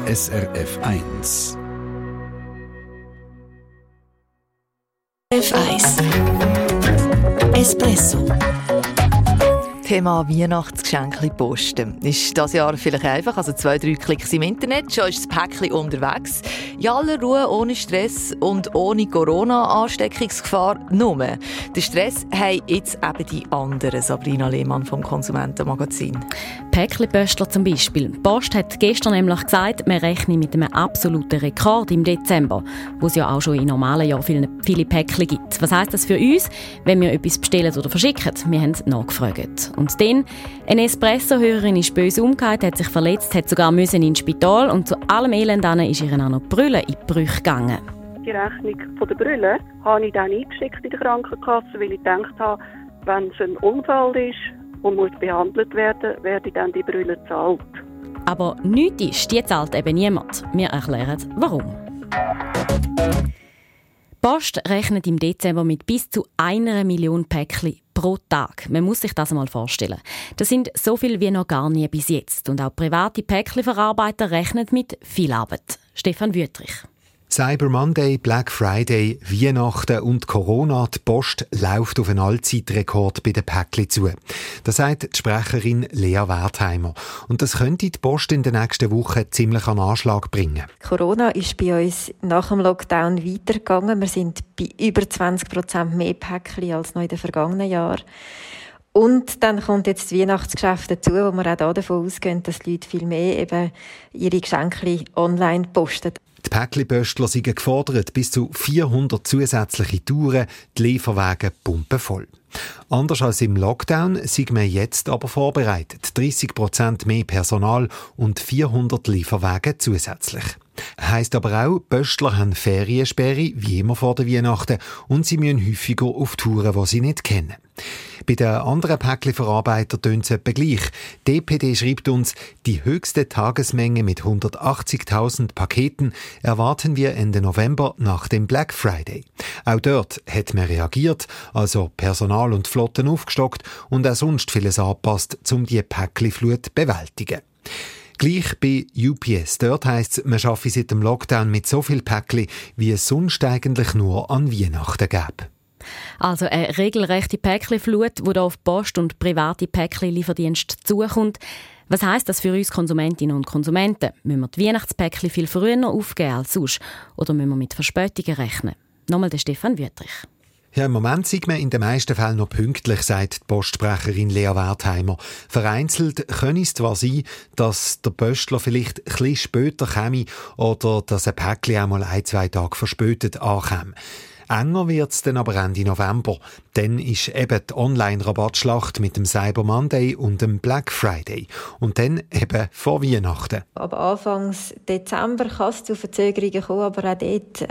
SRF 1. SRF 1 Espresso. Thema Weihnachtsgeschenkli posten. Ist dieses Jahr vielleicht einfach, also 2-3 Klicks im Internet, schon ist das Päckchen unterwegs. In aller Ruhe, ohne Stress und ohne Corona-Ansteckungsgefahr. Nur, den Stress haben jetzt eben die anderen. Sabrina Lehmann vom Konsumentenmagazin. Päckli-Pöstler zum Beispiel. Die Post hat gestern nämlich gesagt, wir rechnen mit einem absoluten Rekord im Dezember, wo es ja auch schon in normalen Jahren viele Päckchen gibt. Was heisst das für uns, wenn wir etwas bestellen oder verschicken? Wir haben nachgefragt. Und dann, eine Espresso-Hörerin ist böse umgekehrt, hat sich verletzt, hat sogar ins Spital und zu allem Elend ist ihr auch noch die Brille in die Brüche gegangen. Die Rechnung von der Brille habe ich dann eingeschickt in der Krankenkasse, weil ich gedacht habe, wenn es ein Unfall ist und muss behandelt werden, werde dann die Brille gezahlt. Aber nichts ist, die zahlt eben niemand. Wir erklären, warum. Die Post rechnet im Dezember mit bis zu 1 Million Päckchen pro Tag. Man muss sich das einmal vorstellen. Das sind so viel wie noch gar nie bis jetzt. Und auch private Päckchenverarbeiter rechnen mit viel Arbeit. Stefan Wüttrich. Cyber Monday, Black Friday, Weihnachten und Corona. Die Post läuft auf einen Allzeitrekord bei den Päckchen zu. Das sagt die Sprecherin Lea Wertheimer. Und das könnte die Post in den nächsten Wochen ziemlich an Anschlag bringen. Corona ist bei uns nach dem Lockdown weitergegangen. Wir sind bei über 20% mehr Päckchen als noch in den vergangenen Jahren. Und dann kommt jetzt das Weihnachtsgeschäft dazu, wo wir auch davon ausgehen, dass die Leute viel mehr eben ihre Geschenke online posten. Die Päckli-Pöstler sind gefordert, bis zu 400 zusätzliche Touren, die Lieferwagen pumpen voll. Anders als im Lockdown sind wir jetzt aber vorbereitet. 30% mehr Personal und 400 Lieferwagen zusätzlich. Heisst aber auch, Pöstler haben Feriensperre, wie immer vor der Weihnachten, und sie müssen häufiger auf Touren, die sie nicht kennen. Bei den anderen Päckchenverarbeitern tönt es etwa gleich. DPD schreibt uns, die höchste Tagesmenge mit 180.000 Paketen erwarten wir Ende November nach dem Black Friday. Auch dort hat man reagiert, also Personal und Flotten aufgestockt und auch sonst vieles angepasst, um die Päckchenflut zu bewältigen. Gleich bei UPS. Dort heisst es, man arbeite seit dem Lockdown mit so viel Päckchen, wie es sonst eigentlich nur an Weihnachten gäbe. Also eine regelrechte Päckchenflut, die auf Post und private Päckchenlieferdienste zukommt. Was heisst das für uns Konsumentinnen und Konsumenten? Müssen wir die Weihnachtspäckchen viel früher aufgeben als sonst? Oder müssen wir mit Verspätungen rechnen? Nochmal der Stefan Wüttrich. Ja, im Moment sieht man in den meisten Fällen noch pünktlich, sagt die Postsprecherin Lea Wertheimer. Vereinzelt könne es zwar sein, dass der Pöstler vielleicht ein bisschen später käme oder dass ein Päckchen auch mal 1-2 Tage verspätet ankäme. Enger wird es dann aber Ende November. Dann ist eben die Online-Rabattschlacht mit dem Cyber Monday und dem Black Friday. Und dann eben vor Weihnachten. Ab Anfang Dezember kann es zu Verzögerungen kommen, aber auch dort,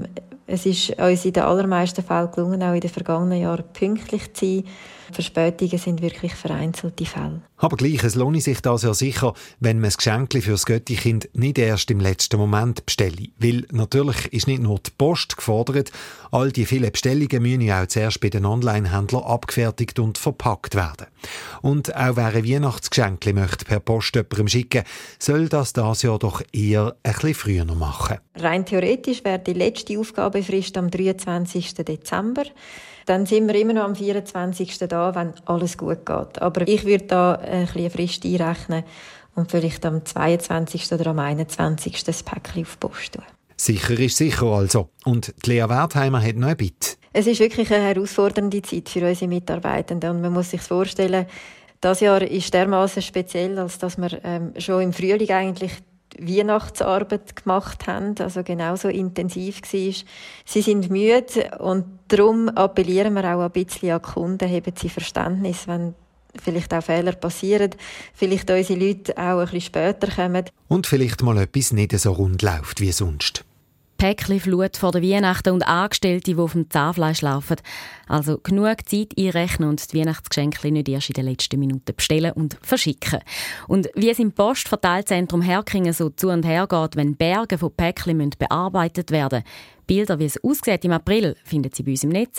es ist uns in den allermeisten Fällen gelungen, auch in den vergangenen Jahren pünktlich zu sein. Verspätungen sind wirklich vereinzelte Fälle. Aber gleich, es lohnt sich da sehr sicher, wenn man das Geschenk für das Göttikind nicht erst im letzten Moment bestelle. Weil natürlich ist nicht nur die Post gefordert, all die vielen Bestellungen müssen ja auch zuerst bei den Online-Händlern abgefertigt und verpackt werden. Und auch wer ein Weihnachtsgeschenk möchte per Post jemandem schicken, soll das Jahr doch eher ein bisschen früher machen. Rein theoretisch wäre die letzte Aufgabefrist am 23. Dezember. Dann sind wir immer noch am 24. da, wenn alles gut geht. Aber ich würde da ein bisschen eine Frist einrechnen und vielleicht am 22. oder am 21. das Päckchen auf die Post tun. Sicher ist sicher also. Und die Lea Wertheimer hat noch ein Bitte. Es ist wirklich eine herausfordernde Zeit für unsere Mitarbeitenden. Und man muss sich vorstellen, das Jahr ist dermaßen speziell, als dass wir schon im Frühling eigentlich Weihnachtsarbeit gemacht haben, also genauso intensiv war. Sie sind müde und darum appellieren wir auch ein bisschen an die Kunden, haben sie Verständnis, wenn vielleicht auch Fehler passieren, vielleicht unsere Leute auch ein bisschen später kommen. Und vielleicht mal etwas nicht so rund läuft wie sonst. Päckchenflut vor der Weihnachten und Angestellte, die auf dem Zahnfleisch laufen. Also genug Zeit einrechnen und die Weihnachtsgeschenke nicht erst in den letzten Minuten bestellen und verschicken. Und wie es im Postverteilzentrum Herkingen so zu und her geht, wenn Berge von Päckchen bearbeitet werden müssen. Bilder, wie es aussieht im April, finden Sie bei uns im Netz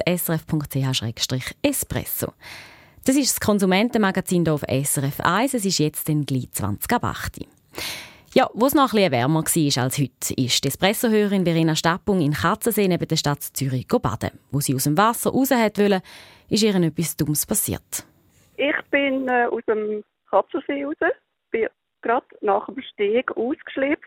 srf.ch/espresso. Das ist das Konsumentenmagazin hier auf SRF 1. Es ist jetzt gleich 20 ab 8. Ja, wo es noch ein bisschen wärmer war als heute, ist die Espresso-Hörerin Verena Stappung in Katzensee neben der Stadt Zürich baden. Wo sie aus dem Wasser raus wollte, ist ihr etwas Dummes passiert. Ich bin aus dem Katzensee raus, bin gerade nach dem Steg ausgeschlüpft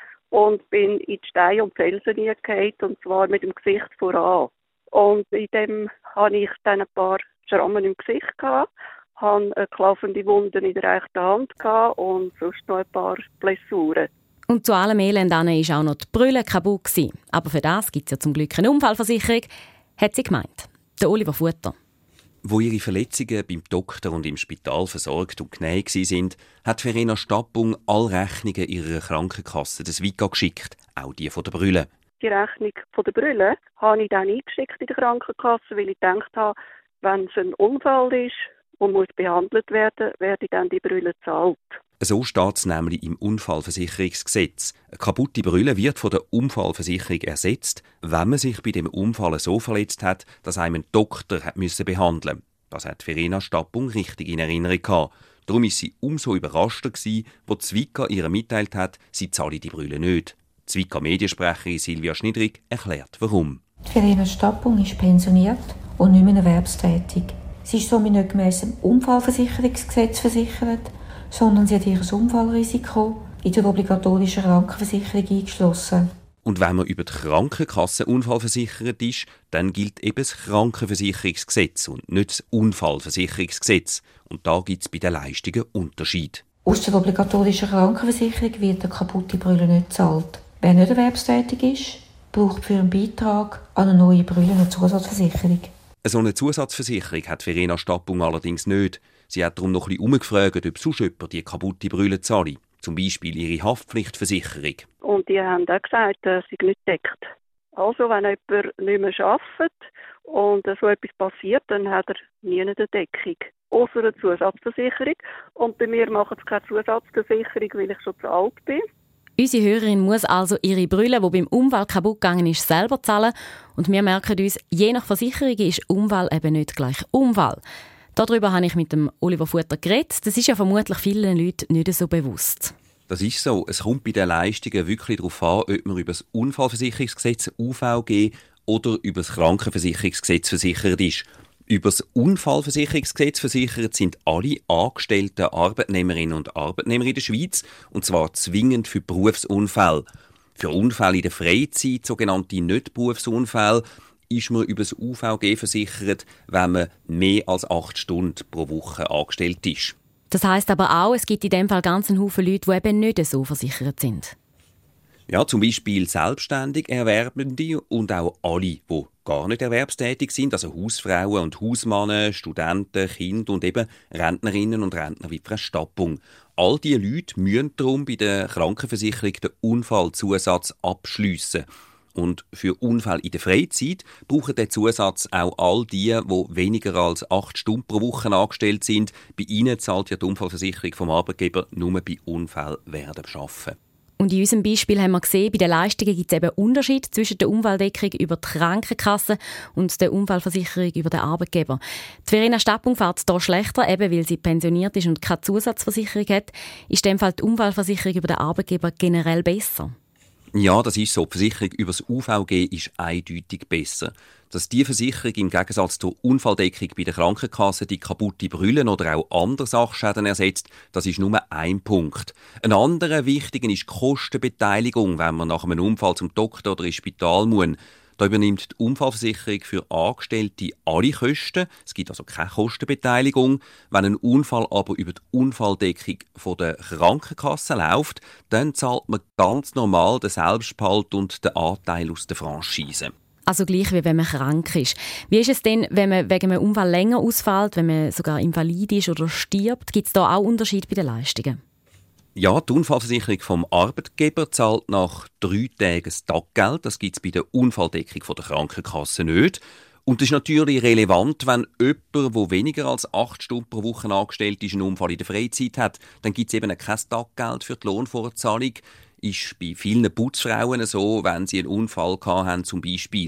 und bin in die Steine und Felsen gefallen, und zwar mit dem Gesicht voran. Und in dem hatte ich dann ein paar Schrammen im Gesicht gehabt, hatte eine klaffende Wunde in der rechten Hand gehabt und sonst noch ein paar Blessuren. Und zu allem Elend war auch noch die Brille kaputt gewesen. Aber für das gibt es ja zum Glück eine Unfallversicherung, hat sie gemeint. Der Oliver Futter. Wo ihre Verletzungen beim Doktor und im Spital versorgt und genäht waren, hat Verena Stappung alle Rechnungen ihrer Krankenkasse des Vika geschickt, auch die von der Brille. Die Rechnung von der Brille habe ich dann eingeschickt in die Krankenkasse, weil ich gedacht habe, wenn es ein Unfall ist und muss behandelt werden, werde dann die Brille gezahlt. So steht es nämlich im Unfallversicherungsgesetz. Eine kaputte Brille wird von der Unfallversicherung ersetzt, wenn man sich bei dem Unfall so verletzt hat, dass einem ein Doktor behandeln musste. Das hat Verena Stappung richtig in Erinnerung gehabt. Darum war sie umso überraschter, als die Vika ihr mitteilt hat, sie zahle die Brille nicht. Die Vika-Mediensprecherin Silvia Schnidrig erklärt, warum. Verena Stappung ist pensioniert und nicht mehr erwerbstätig. Sie ist somit nicht gemäss dem Unfallversicherungsgesetz versichert, sondern sie hat ihr Unfallrisiko in der obligatorischen Krankenversicherung eingeschlossen. Und wenn man über die Krankenkasse unfallversichert ist, dann gilt eben das Krankenversicherungsgesetz und nicht das Unfallversicherungsgesetz. Und da gibt es bei den Leistungen Unterschied. Aus der obligatorischen Krankenversicherung wird eine kaputte Brille nicht gezahlt. Wer nicht erwerbstätig ist, braucht für einen Beitrag an eine neue Brille eine Zusatzversicherung. So eine Zusatzversicherung hat Verena Stappung allerdings nicht. Sie hat darum noch ein bisschen umgefragt, ob sonst jemand die kaputte Brille zahle. Zum Beispiel ihre Haftpflichtversicherung. Und die haben auch gesagt, dass sie nicht deckt. Also wenn jemand nicht mehr arbeitet und so etwas passiert, dann hat er nie eine Deckung. Ausser eine Zusatzversicherung. Und bei mir macht es keine Zusatzversicherung, weil ich schon zu alt bin. Unsere Hörerin muss also ihre Brille, die beim Unfall kaputt gegangen ist, selber zahlen. Und wir merken uns, je nach Versicherung ist Unfall eben nicht gleich Unfall. Darüber habe ich mit dem Oliver Futter geredet. Das ist ja vermutlich vielen Leuten nicht so bewusst. Das ist so. Es kommt bei den Leistungen wirklich darauf an, ob man über das Unfallversicherungsgesetz UVG oder über das Krankenversicherungsgesetz versichert ist. Über das Unfallversicherungsgesetz versichert sind alle angestellten Arbeitnehmerinnen und Arbeitnehmer in der Schweiz, und zwar zwingend für Berufsunfälle. Für Unfälle in der Freizeit, sogenannte Nicht-Berufsunfälle, ist man über das UVG versichert, wenn man mehr als 8 Stunden pro Woche angestellt ist. Das heisst aber auch, es gibt in diesem Fall ganz einen Haufen Leute, die eben nicht so versichert sind. Ja, zum Beispiel selbstständig Erwerbende und auch alle, die gar nicht erwerbstätig sind, also Hausfrauen und Hausmänner, Studenten, Kinder und eben Rentnerinnen und Rentner wie Frau Stappung. All diese Leute müssen darum bei der Krankenversicherung den Unfallzusatz abschliessen. Und für Unfälle in der Freizeit brauchen den Zusatz auch all die weniger als 8 Stunden pro Woche angestellt sind. Bei ihnen zahlt ja die Unfallversicherung vom Arbeitgeber nur bei Unfällen während dem Arbeiten. Und in unserem Beispiel haben wir gesehen, bei den Leistungen gibt es eben Unterschied zwischen der Unfalldeckung über die Krankenkasse und der Unfallversicherung über den Arbeitgeber. Die Verena Stappung fährt hier schlechter, eben weil sie pensioniert ist und keine Zusatzversicherung hat. Ist in dem Fall die Unfallversicherung über den Arbeitgeber generell besser? Ja, das ist so. Die Versicherung über das UVG ist eindeutig besser. Dass die Versicherung im Gegensatz zur Unfalldeckung bei der Krankenkasse die kaputte Brille oder auch andere Sachschäden ersetzt, das ist nur ein Punkt. Ein anderer wichtiger ist die Kostenbeteiligung, wenn man nach einem Unfall zum Doktor oder ins Spital muss. Da übernimmt die Unfallversicherung für Angestellte alle Kosten. Es gibt also keine Kostenbeteiligung. Wenn ein Unfall aber über die Unfalldeckung von der Krankenkasse läuft, dann zahlt man ganz normal den Selbstbehalt und den Anteil aus der Franchise. Also gleich wie wenn man krank ist. Wie ist es denn, wenn man wegen einem Unfall länger ausfällt, wenn man sogar invalid ist oder stirbt? Gibt es da auch Unterschiede bei den Leistungen? Ja, die Unfallversicherung vom Arbeitgeber zahlt nach 3 Tagen das Taggeld. Das gibt es bei der Unfalldeckung von der Krankenkasse nicht. Und das ist natürlich relevant, wenn jemand, der weniger als 8 Stunden pro Woche angestellt ist, einen Unfall in der Freizeit hat. Dann gibt es eben kein Taggeld für die Lohnfortzahlung. Ist bei vielen Putzfrauen so, wenn sie einen Unfall hatten, zum Beispiel.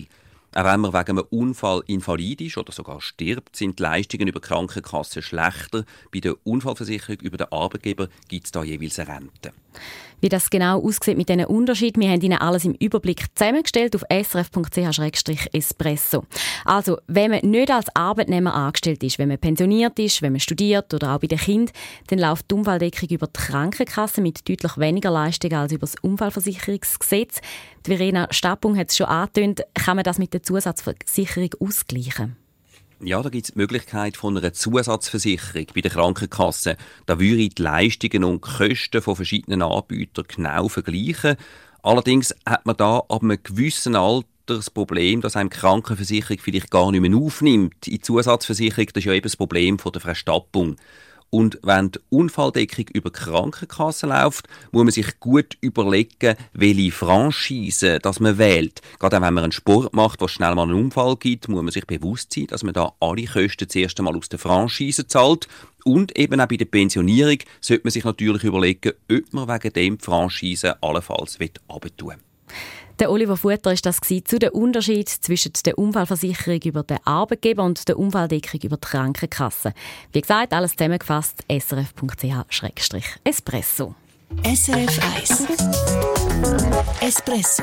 Auch wenn man wegen einem Unfall invalid ist oder sogar stirbt, sind die Leistungen über die Krankenkasse schlechter. Bei der Unfallversicherung über den Arbeitgeber gibt es da jeweils eine Rente. Wie das genau aussieht mit diesen Unterschieden, wir haben Ihnen alles im Überblick zusammengestellt auf srf.ch/espresso. Also, wenn man nicht als Arbeitnehmer angestellt ist, wenn man pensioniert ist, wenn man studiert oder auch bei den Kindern, dann läuft die Unfalldeckung über die Krankenkasse mit deutlich weniger Leistungen als über das Unfallversicherungsgesetz. Die Verena Stappung hat es schon angetönt. Kann man das mit der Zusatzversicherung ausgleichen? Ja, da gibt es die Möglichkeit von einer Zusatzversicherung bei der Krankenkasse. Da würde die Leistungen und Kosten von verschiedenen Anbietern genau vergleichen. Allerdings hat man da ab einem gewissen Alter das Problem, dass einem die Krankenversicherung vielleicht gar nicht mehr aufnimmt. In die Zusatzversicherung, das ist ja eben das Problem von der Verstappung. Und wenn die Unfalldeckung über die Krankenkasse läuft, muss man sich gut überlegen, welche Franchise das man wählt. Gerade auch wenn man einen Sport macht, wo es schnell mal einen Unfall gibt, muss man sich bewusst sein, dass man da alle Kosten zuerst einmal aus der Franchise zahlt. Und eben auch bei der Pensionierung sollte man sich natürlich überlegen, ob man wegen dem die Franchise allenfalls runtertun will. Der Oliver Futter war das zu dem Unterschied zwischen der Unfallversicherung über den Arbeitgeber und der Unfalldeckung über die Krankenkasse. Wie gesagt, alles zusammengefasst srf.ch/espresso. SRF 1 Espresso.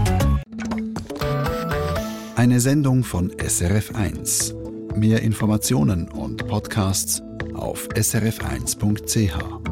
Eine Sendung von SRF 1. Mehr Informationen und Podcasts auf srf1.ch.